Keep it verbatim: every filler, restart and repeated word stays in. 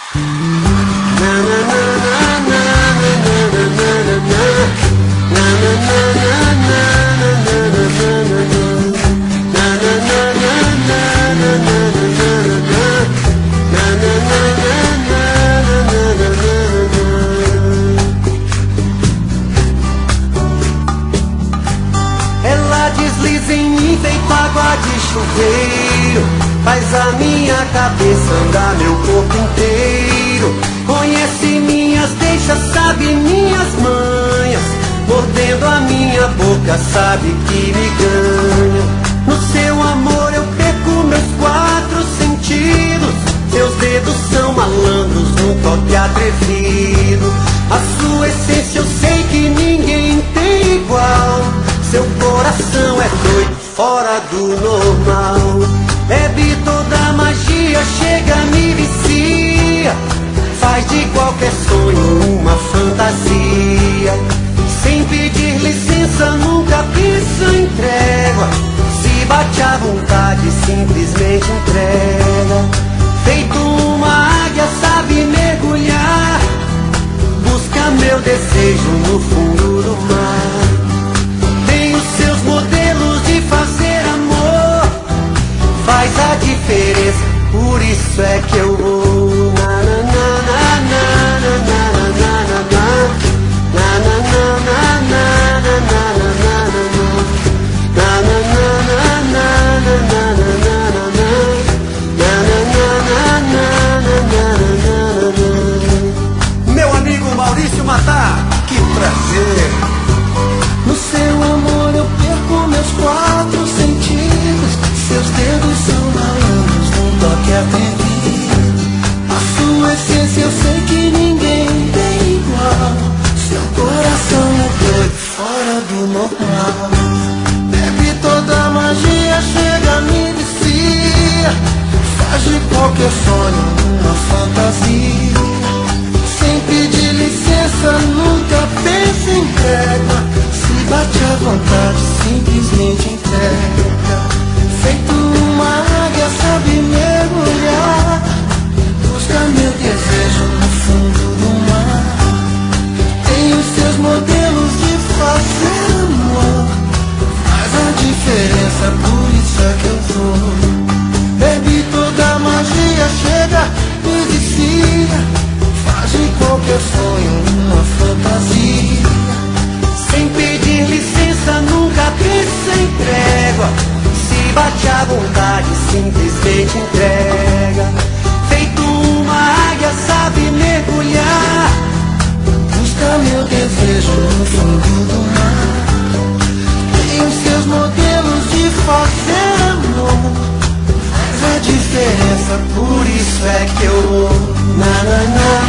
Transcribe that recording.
Desliza em mim feito água de chuveiro, faz a minha cabeça andar, meu corpo inteiro. Conhece minhas deixas, sabe minhas manhas, mordendo a minha boca, sabe que me ganha. No seu amor eu perco meus quatro sentidos, seus dedos são malandros num toque atrevido. A sua essência eu sei que ninguém tem igual. Seu coração é doido, fora do normal. Bebe toda a magia, chega, me vicia, faz de qualquer sonho uma fantasia. Sem pedir licença, nunca pensa em trégua. Se bate à vontade, simplesmente entrega. Feito uma águia, sabe mergulhar, busca meu desejo no fundo do mar. Seus modelos de fazer amor faz a diferença, por isso é que eu vou. Na, na, na, na, na, na, na, na, na, na, na, na, na. Meu amigo Maurício Matar, que prazer. No seu amor eu perco meus quatro sentidos, seus dedos são malandros num toque atrevido. A sua essência eu sei que ninguém tem igual. Seu coração é doido, fora do normal. Bebe toda a magia, chega, me vicia, faz de qualquer sonho uma fantasia. Sem pedir licença, nunca pensa em trégua. Bate à vontade, simplesmente entrega. Feito uma águia, sabe mergulhar, busca meu desejo no fundo do mar. Tem os seus modelos de fazer amor, faz a diferença, por isso é que eu vou. Bebe toda a magia, chega, me vicia, faz de qualquer sonho uma fantasia. Sem pedir licença, nunca pensa em trégua. Se bate à vontade, simplesmente entrega. Feito uma águia, sabe mergulhar, busca meu desejo no fundo do mar. Tem os seus modelos de fazer amor, faz a diferença, por isso é que eu vou. Na, na, na.